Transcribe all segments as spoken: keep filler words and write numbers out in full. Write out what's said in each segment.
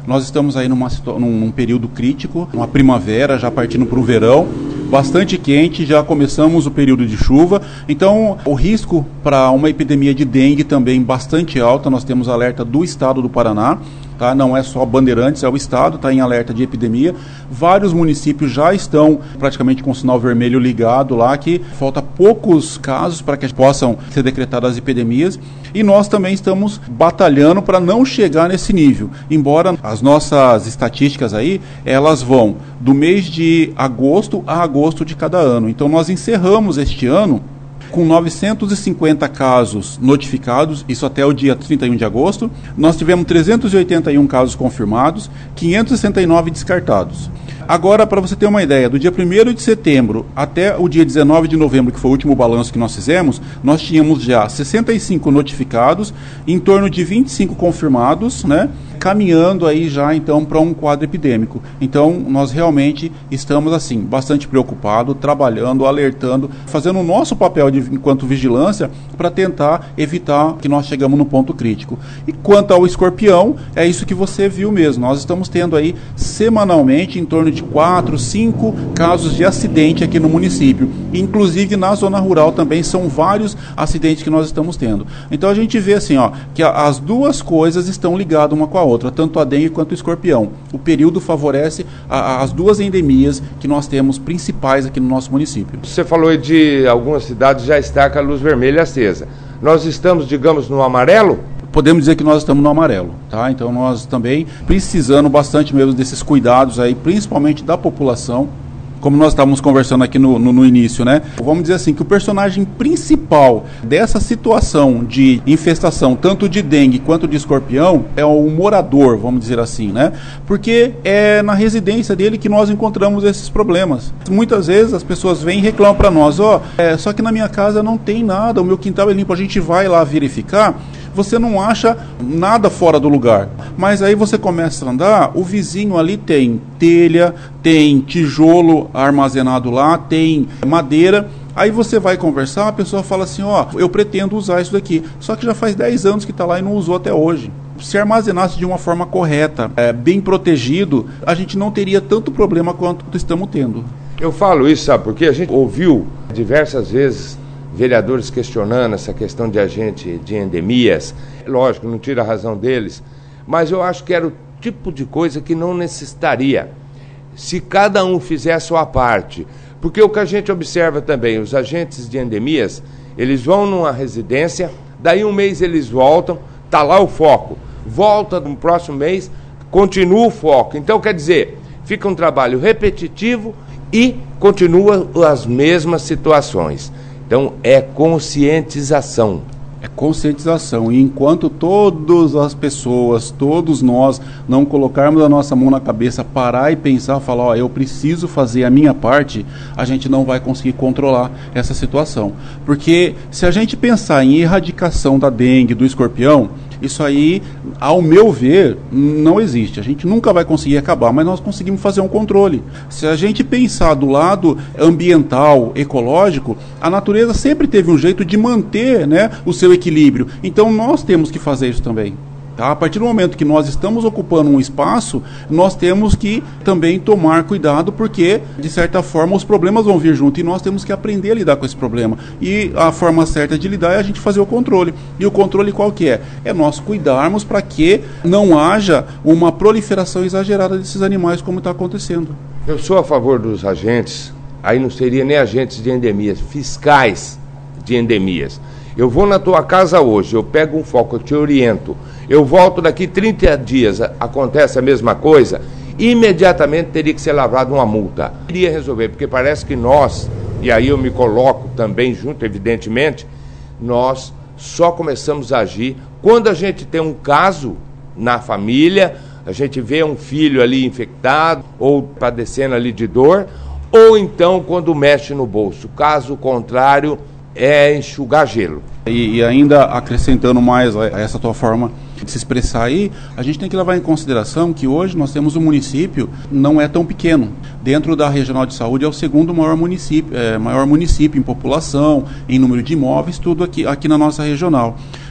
Nós estamos aí numa, num, num período crítico, uma primavera, já partindo para o verão, bastante quente, já começamos o período de chuva, então o risco para uma epidemia de dengue também bastante alta. Nós temos alerta do estado do Paraná, tá? Não é só Bandeirantes, é o estado, está em alerta de epidemia. Vários municípios já estão praticamente com o sinal vermelho ligado lá, que falta poucos casos para que possam ser decretadas as epidemias, e nós também estamos batalhando para não chegar nesse nível, embora as nossas estatísticas aí, elas vão do mês de agosto a agosto de cada ano. Então nós encerramos este ano com novecentos e cinquenta casos notificados, isso até o dia trinta e um de agosto. Nós tivemos trezentos e oitenta e um casos confirmados, quinhentos e sessenta e nove descartados. Agora, para você ter uma ideia, do dia primeiro de setembro até o dia dezenove de novembro, que foi o último balanço que nós fizemos, nós tínhamos já sessenta e cinco notificados, em torno de vinte e cinco confirmados, né? Caminhando aí já então para um quadro epidêmico. Então nós realmente estamos assim, bastante preocupados, trabalhando, alertando, fazendo o nosso papel de, enquanto vigilância para tentar evitar que nós chegamos no ponto crítico. E quanto ao escorpião, é isso que você viu mesmo. Nós estamos tendo aí semanalmente em torno de quatro, cinco casos de acidente aqui no município. Inclusive na zona rural também são vários acidentes que nós estamos tendo. Então a gente vê assim, ó, que a, as duas coisas estão ligadas uma com a outra. Outra, tanto a dengue quanto o escorpião. O período favorece a, a, as duas endemias que nós temos principais aqui no nosso município. Você falou de algumas cidades já está com a luz vermelha acesa. Nós estamos, digamos, no amarelo? Podemos dizer que nós estamos no amarelo, tá? Então nós também precisando bastante mesmo desses cuidados aí, principalmente da população. Como nós estávamos conversando aqui no, no, no início, né? Vamos dizer assim, que o personagem principal dessa situação de infestação, tanto de dengue quanto de escorpião, é o morador, vamos dizer assim, né? Porque é na residência dele que nós encontramos esses problemas. Muitas vezes as pessoas vêm e reclamam para nós, ó, oh, é, só que na minha casa não tem nada, o meu quintal é limpo, a gente vai lá verificar, você não acha nada fora do lugar. Mas aí você começa a andar, o vizinho ali tem telha, tem tijolo armazenado lá, tem madeira. Aí você vai conversar, a pessoa fala assim, ó, eu pretendo usar isso daqui. Só que já faz dez anos que está lá e não usou até hoje. Se armazenasse de uma forma correta, é, bem protegido, a gente não teria tanto problema quanto estamos tendo. Eu falo isso, sabe, porque a gente ouviu diversas vezes vereadores questionando essa questão de agente de endemias. Lógico, não tira a razão deles, mas eu acho que era o tipo de coisa que não necessitaria se cada um fizer a sua parte. Porque o que a gente observa também, os agentes de endemias, eles vão numa residência, daí um mês eles voltam, está lá o foco, volta no próximo mês, continua o foco. Então, quer dizer, fica um trabalho repetitivo e continua as mesmas situações. Então, é conscientização. É conscientização. E enquanto todas as pessoas, todos nós, não colocarmos a nossa mão na cabeça, parar e pensar, falar, ó, eu preciso fazer a minha parte, a gente não vai conseguir controlar essa situação. Porque se a gente pensar em erradicação da dengue, do escorpião, isso aí, ao meu ver, não existe. A gente nunca vai conseguir acabar, mas nós conseguimos fazer um controle. Se a gente pensar do lado ambiental, ecológico, a natureza sempre teve um jeito de manter, né, o seu equilíbrio. Então nós temos que fazer isso também. Tá? A partir do momento que nós estamos ocupando um espaço, nós temos que também tomar cuidado, porque, de certa forma, os problemas vão vir junto e nós temos que aprender a lidar com esse problema. E a forma certa de lidar é a gente fazer o controle. E o controle qual que é? É nós cuidarmos para que não haja uma proliferação exagerada desses animais, como está acontecendo. Eu sou a favor dos agentes, aí não seria nem agentes de endemias, fiscais de endemias. Eu vou na tua casa hoje, eu pego um foco, eu te oriento, eu volto daqui trinta dias, acontece a mesma coisa, imediatamente teria que ser lavrada uma multa. Iria resolver, porque parece que nós, e aí eu me coloco também junto, evidentemente, nós só começamos a agir quando a gente tem um caso na família, a gente vê um filho ali infectado ou padecendo ali de dor, ou então quando mexe no bolso. Caso contrário, é enxugar gelo. E, e ainda acrescentando mais a essa tua forma de se expressar aí, a gente tem que levar em consideração que hoje nós temos um município, não é tão pequeno. Dentro da Regional de Saúde é o segundo maior município, é, maior município em população, em número de imóveis, tudo aqui, aqui na nossa regional.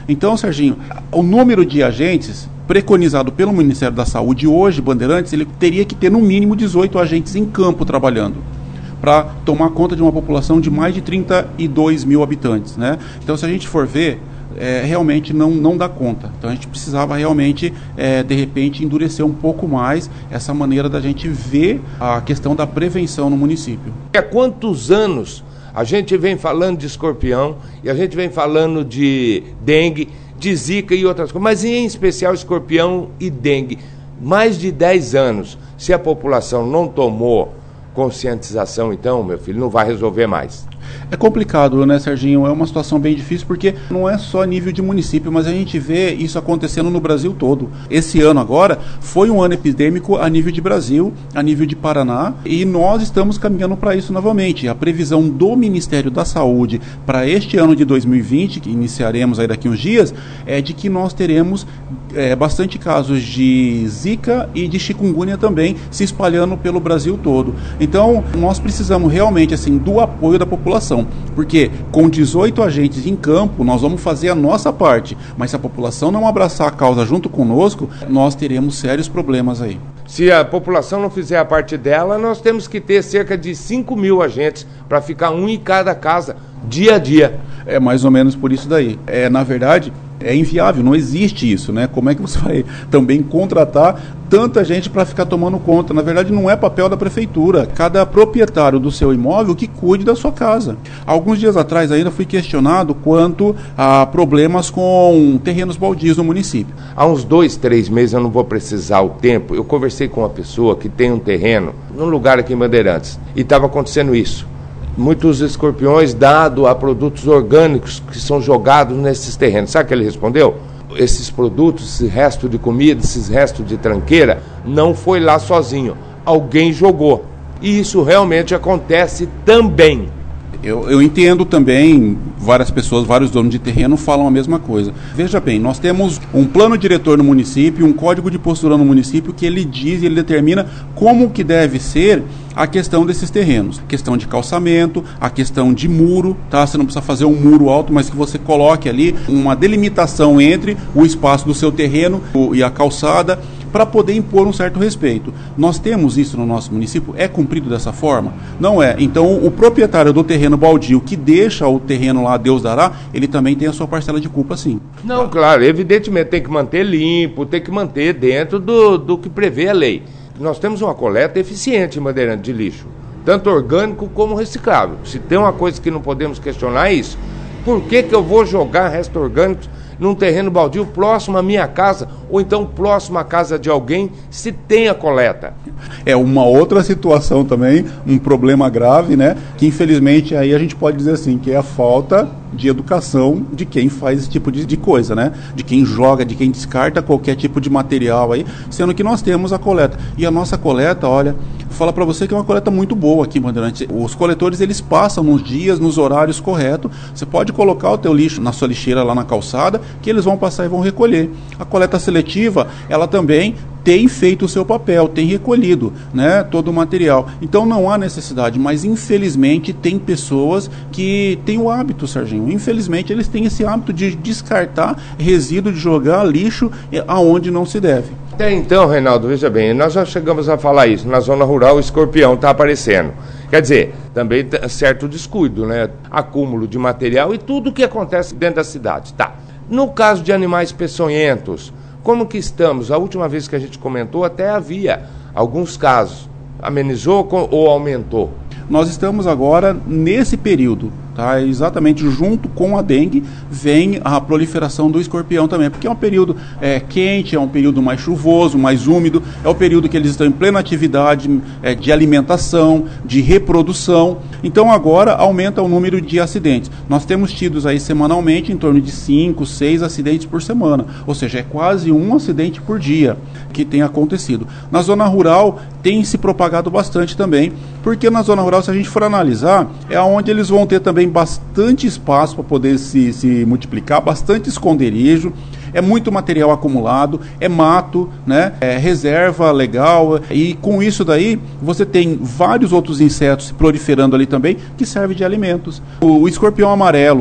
Então, Serginho, o número de agentes preconizado pelo Ministério da Saúde hoje, Bandeirantes, ele teria que ter no mínimo dezoito agentes em campo trabalhando para tomar conta de uma população de mais de trinta e dois mil habitantes, né? Então, se a gente for ver, é, realmente não, não dá conta. Então, a gente precisava realmente, é, de repente, endurecer um pouco mais essa maneira da gente ver a questão da prevenção no município. Há quantos anos a gente vem falando de escorpião e a gente vem falando de dengue, de zika e outras coisas, mas em especial escorpião e dengue. Mais de dez anos. Se a população não tomou conscientização, então, meu filho, não vai resolver mais. É complicado, né, Serginho? É uma situação bem difícil porque não é só nível de município, mas a gente vê isso acontecendo no Brasil todo. Esse ano agora foi um ano epidêmico a nível de Brasil, a nível de Paraná, e nós estamos caminhando para isso novamente. A previsão do Ministério da Saúde para este ano de dois mil e vinte, que iniciaremos aí daqui uns dias, é de que nós teremos é, bastante casos de zika e de chikungunya também se espalhando pelo Brasil todo. Então, nós precisamos realmente assim do apoio da população, porque com dezoito agentes em campo, nós vamos fazer a nossa parte, mas se a população não abraçar a causa junto conosco, nós teremos sérios problemas aí. Se a população não fizer a parte dela, nós temos que ter cerca de cinco mil agentes para ficar um em cada casa, dia a dia. É mais ou menos por isso daí. É, na verdade, é inviável, não existe isso, né? Como é que você vai também contratar tanta gente para ficar tomando conta? Na verdade, não é papel da prefeitura. Cada proprietário do seu imóvel que cuide da sua casa. Alguns dias atrás ainda fui questionado quanto a problemas com terrenos baldios no município. Há uns dois, três meses, eu não vou precisar o tempo, eu conversei com uma pessoa que tem um terreno num lugar aqui em Bandeirantes e estava acontecendo isso. Muitos escorpiões dados a produtos orgânicos que são jogados nesses terrenos. Sabe o que ele respondeu? Esses produtos, esse resto de comida, esses restos de tranqueira, não foi lá sozinho. Alguém jogou. E isso realmente acontece também. Eu, eu entendo também, várias pessoas, vários donos de terreno falam a mesma coisa. Veja bem, nós temos um plano diretor no município, um código de postura no município que ele diz e ele determina como que deve ser a questão desses terrenos. A questão de calçamento, a questão de muro, tá? Você não precisa fazer um muro alto, mas que você coloque ali uma delimitação entre o espaço do seu terreno e a calçada, para poder impor um certo respeito. Nós temos isso no nosso município? É cumprido dessa forma? Não é. Então, o proprietário do terreno baldio que deixa o terreno lá, Deus dará, ele também tem a sua parcela de culpa, sim. Não, claro, evidentemente tem que manter limpo, tem que manter dentro do, do que prevê a lei. Nós temos uma coleta eficiente em Bandeirantes de lixo, tanto orgânico como reciclável. Se tem uma coisa que não podemos questionar é isso. Por que que eu vou jogar restos orgânicos num terreno baldio próximo à minha casa, ou então próximo à casa de alguém, se tem a coleta? É uma outra situação também, um problema grave, né? Que infelizmente aí a gente pode dizer assim, que é a falta de educação de quem faz esse tipo de, de coisa, né? De quem joga, de quem descarta qualquer tipo de material aí, sendo que nós temos a coleta. E a nossa coleta, olha, vou falar para você que é uma coleta muito boa aqui em Bandeirantes. Os coletores, eles passam nos dias, nos horários corretos. Você pode colocar o teu lixo na sua lixeira lá na calçada, que eles vão passar e vão recolher. A coleta seletiva, ela também tem feito o seu papel, tem recolhido, né, todo o material. Então não há necessidade, mas infelizmente tem pessoas que têm o hábito, Serginho, infelizmente eles têm esse hábito de descartar resíduo, de jogar lixo aonde não se deve. Até então, Reinaldo, veja bem, nós já chegamos a falar isso, na zona rural o escorpião está aparecendo. Quer dizer, também certo descuido, né, acúmulo de material e tudo o que acontece dentro da cidade. Tá. No caso de animais peçonhentos, como que estamos? A última vez que a gente comentou até havia alguns casos. Amenizou ou aumentou? Nós estamos agora nesse período, tá? Exatamente junto com a dengue vem a proliferação do escorpião também, porque é um período é, quente, é um período mais chuvoso, mais úmido, é o período que eles estão em plena atividade é, de alimentação, de reprodução. Então agora aumenta o número de acidentes. Nós temos tido aí semanalmente em torno de cinco, seis acidentes por semana, ou seja, é quase um acidente por dia que tem acontecido. Na zona rural tem se propagado bastante também, porque na zona rural, se a gente for analisar, é onde eles vão ter também bastante espaço para poder se, se multiplicar, bastante esconderijo, é muito material acumulado, é mato, né? É reserva legal, e com isso daí você tem vários outros insetos proliferando ali também que servem de alimentos. O, o escorpião amarelo,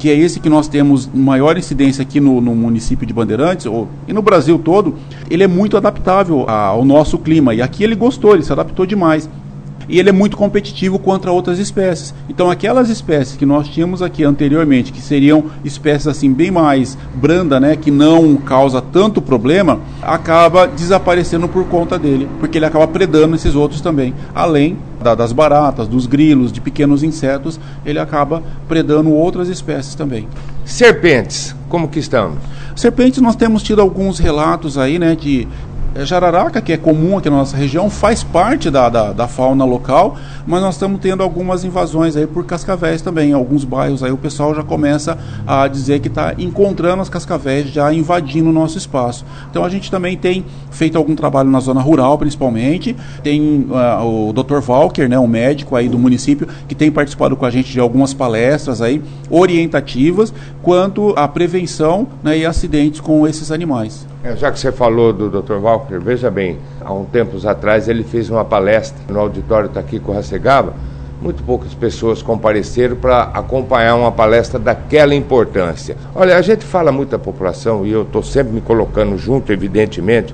que é esse que nós temos maior incidência aqui no, no município de Bandeirantes, ou, e no Brasil todo, ele é muito adaptável ao nosso clima. E aqui ele gostou, ele se adaptou demais. E ele é muito competitivo contra outras espécies. Então aquelas espécies que nós tínhamos aqui anteriormente, que seriam espécies assim bem mais branda, né, que não causa tanto problema, acaba desaparecendo por conta dele, porque ele acaba predando esses outros também. Além da, das baratas, dos grilos, de pequenos insetos, ele acaba predando outras espécies também. Serpentes, como que estamos? Serpentes, nós temos tido alguns relatos aí, né, de jararaca, que é comum aqui na nossa região, faz parte da, da, da fauna local, mas nós estamos tendo algumas invasões aí por cascavéis também. Em alguns bairros aí o pessoal já começa a dizer que está encontrando as cascavéis já invadindo o nosso espaço. Então a gente também tem feito algum trabalho na zona rural, principalmente. Tem uh, o doutor Walker, né, um médico aí do município, que tem participado com a gente de algumas palestras aí orientativas quanto à prevenção, né, e acidentes com esses animais. É, já que você falou do doutor Walker, veja bem, há um tempos atrás ele fez uma palestra no auditório está aqui com Racegaba. Muito poucas pessoas compareceram para acompanhar uma palestra daquela importância. Olha, a gente fala muito da população, e eu estou sempre me colocando junto, evidentemente,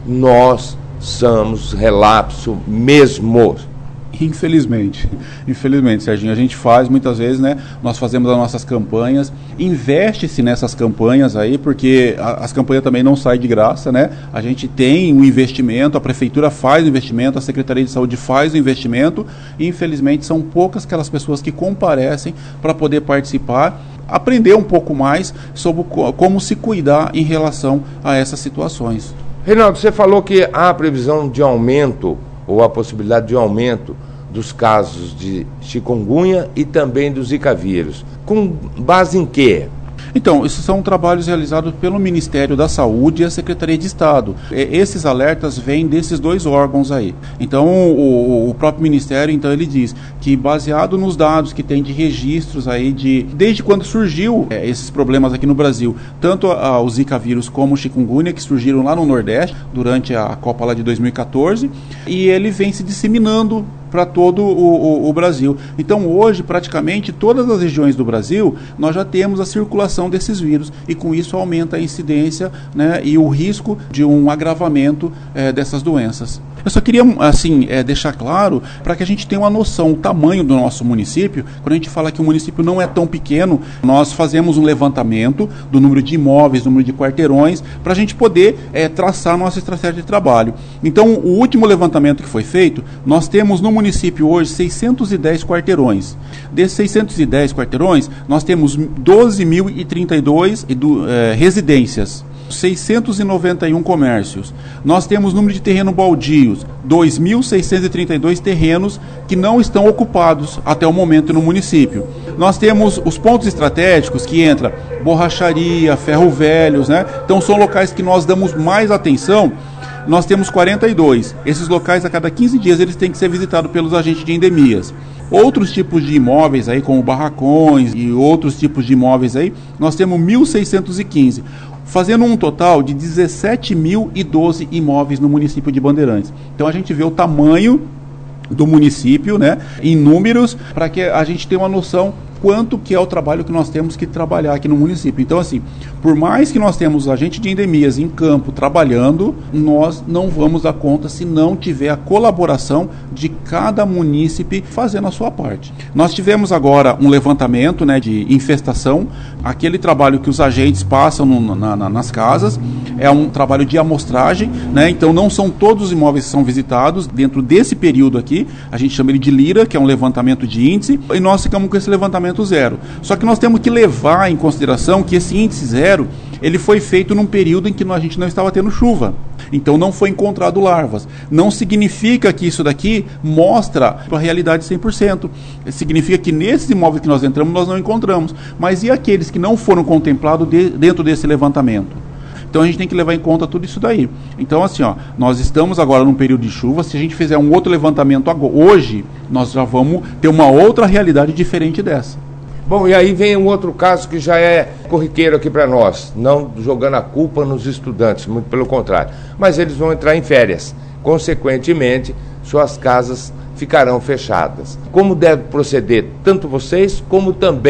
nós somos relapso mesmo. Infelizmente, infelizmente, Serginho, a gente faz muitas vezes, né? Nós fazemos as nossas campanhas, investe-se nessas campanhas aí, porque a, as campanhas também não saem de graça, né? A gente tem um investimento, a prefeitura faz o investimento, a Secretaria de Saúde faz o investimento, e infelizmente são poucas aquelas pessoas que comparecem para poder participar, aprender um pouco mais sobre como se cuidar em relação a essas situações. Reinaldo, você falou que há previsão de aumento, ou a possibilidade de aumento dos casos de chikungunya e também do Zika vírus. Com base em quê? Então, esses são trabalhos realizados pelo Ministério da Saúde e a Secretaria de Estado. E, esses alertas vêm desses dois órgãos aí. Então, o, o próprio Ministério, então, ele diz que, baseado nos dados que tem de registros aí, de, desde quando surgiu é, esses problemas aqui no Brasil, tanto a, a, o Zika vírus como o chikungunya, que surgiram lá no Nordeste, durante a Copa lá de dois mil e quatorze, e ele vem se disseminando para todo o, o, o Brasil. Então hoje, praticamente, todas as regiões do Brasil, nós já temos a circulação desses vírus, e com isso aumenta a incidência, né, e o risco de um agravamento é, dessas doenças. Eu só queria, assim, é, deixar claro, para que a gente tenha uma noção, o tamanho do nosso município. Quando a gente fala que o município não é tão pequeno, nós fazemos um levantamento do número de imóveis, do número de quarteirões, para a gente poder é, traçar nossa estratégia de trabalho. Então, o último levantamento que foi feito, nós temos no município hoje seiscentos e dez quarteirões. Desses seiscentos e dez quarteirões, nós temos doze mil e trinta e dois é, residências, seiscentos e noventa e um comércios. Nós temos número de terreno baldios, dois mil seiscentos e trinta e dois terrenos que não estão ocupados até o momento no município. Nós temos os pontos estratégicos, que entra borracharia, ferro velhos, né? Então são locais que nós damos mais atenção. Nós temos quarenta e dois. Esses locais, a cada quinze dias, eles têm que ser visitados pelos agentes de endemias. Outros tipos de imóveis aí, como barracões e outros tipos de imóveis aí, nós temos mil seiscentos e quinze. Fazendo um total de dezessete mil e doze imóveis no município de Bandeirantes. Então a gente vê o tamanho do município, né, em números, para que a gente tenha uma noção quanto que é o trabalho que nós temos que trabalhar aqui no município. Então, assim, por mais que nós temos agente de endemias em campo trabalhando, nós não vamos dar conta se não tiver a colaboração de cada munícipe fazendo a sua parte. Nós tivemos agora um levantamento, né, de infestação, aquele trabalho que os agentes passam no, na, na, nas casas, é um trabalho de amostragem, né, então não são todos os imóveis que são visitados dentro desse período aqui, a gente chama ele de Lira, que é um levantamento de índice, e nós ficamos com esse levantamento zero. Só que nós temos que levar em consideração que esse índice zero, ele foi feito num período em que a gente não estava tendo chuva. Então não foi encontrado larvas. Não significa que isso daqui mostra a realidade cem por cento. Significa que nesses imóveis que nós entramos, nós não encontramos. Mas e aqueles que não foram contemplados de, dentro desse levantamento? Então a gente tem que levar em conta tudo isso daí. Então assim, ó, nós estamos agora num período de chuva. Se a gente fizer um outro levantamento agora, hoje, nós já vamos ter uma outra realidade diferente dessa. Bom, e aí vem um outro caso que já é corriqueiro aqui para nós, não jogando a culpa nos estudantes, muito pelo contrário, mas eles vão entrar em férias, consequentemente, suas casas ficarão fechadas. Como deve proceder tanto vocês, como também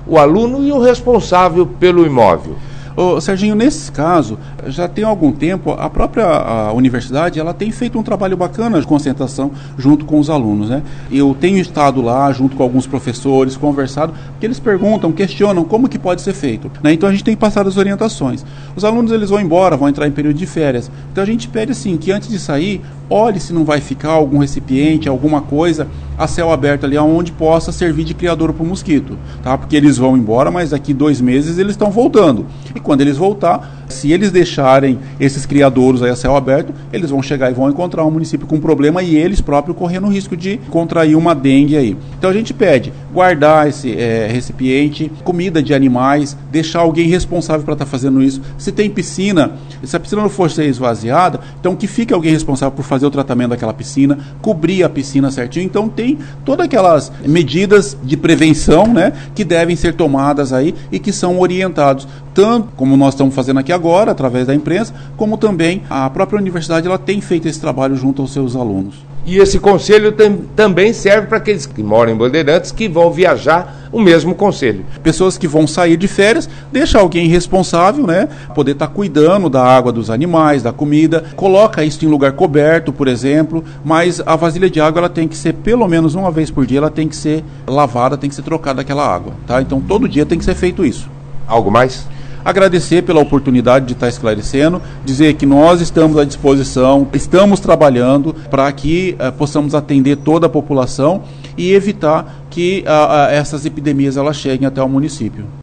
o aluno e o responsável pelo imóvel? Ô, Serginho, nesse caso, já tem algum tempo, a própria a universidade ela tem feito um trabalho bacana de concentração junto com os alunos, né? Eu tenho estado lá junto com alguns professores, conversado, porque eles perguntam, questionam como que pode ser feito, né? Então a gente tem passado as orientações. Os alunos eles vão embora, vão entrar em período de férias, então a gente pede assim, que antes de sair, olhe se não vai ficar algum recipiente, alguma coisa a céu aberto ali, onde possa servir de criadouro para o mosquito, tá? Porque eles vão embora, mas daqui dois meses eles estão voltando. E quando eles voltar, se eles deixarem esses criadouros aí a céu aberto, eles vão chegar e vão encontrar um município com problema e eles próprios correndo o risco de contrair uma dengue aí. Então a gente pede guardar esse é, recipiente, comida de animais, deixar alguém responsável para estar tá fazendo isso. Se tem piscina, se a piscina não for ser esvaziada, então que fique alguém responsável por fazer o tratamento daquela piscina, cobrir a piscina certinho. Então tem todas aquelas medidas de prevenção, né, que devem ser tomadas aí e que são orientados, tanto como nós estamos fazendo aqui agora, através da imprensa, como também a própria universidade ela tem feito esse trabalho junto aos seus alunos. E esse conselho tem, também serve para aqueles que moram em Bandeirantes que vão viajar o mesmo conselho. Pessoas que vão sair de férias, deixa alguém responsável, né, poder estar tá cuidando da água dos animais, da comida, coloca isso em lugar coberto, por exemplo, mas a vasilha de água ela tem que ser pelo menos uma vez por dia, ela tem que ser lavada, tem que ser trocada aquela água, tá? Então todo dia tem que ser feito isso. Algo mais? Agradecer pela oportunidade de estar esclarecendo, dizer que nós estamos à disposição, estamos trabalhando para que uh, possamos atender toda a população e evitar que uh, uh, essas epidemias elas cheguem até o município.